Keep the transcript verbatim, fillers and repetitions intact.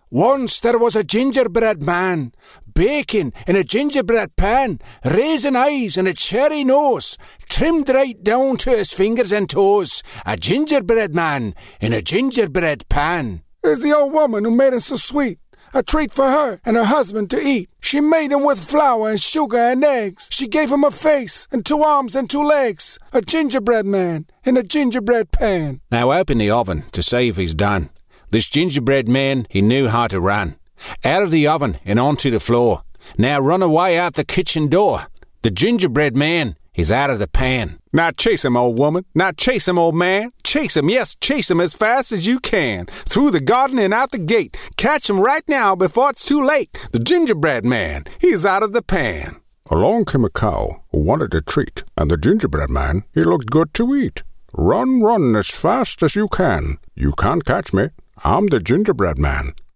Once there was a gingerbread man, baking in a gingerbread pan, raisin eyes and a cherry nose, trimmed right down to his fingers and toes. A gingerbread man in a gingerbread pan. There's the old woman who made him so sweet, a treat for her and her husband to eat. She made him with flour and sugar and eggs. She gave him a face and two arms and two legs. A gingerbread man in a gingerbread pan. Now open the oven to see if he's done. This gingerbread man, he knew how to run. Out of the oven and onto the floor. Now run away out the kitchen door. The gingerbread man is out of the pan. Now chase him, old woman. Now chase him, old man. Chase him, yes, chase him as fast as you can. Through the garden and out the gate. Catch him right now before it's too late. The gingerbread man, he's out of the pan. Along came a cow who wanted a treat, and the gingerbread man, he looked good to eat. Run, run as fast as you can. You can't catch me. I'm the gingerbread man.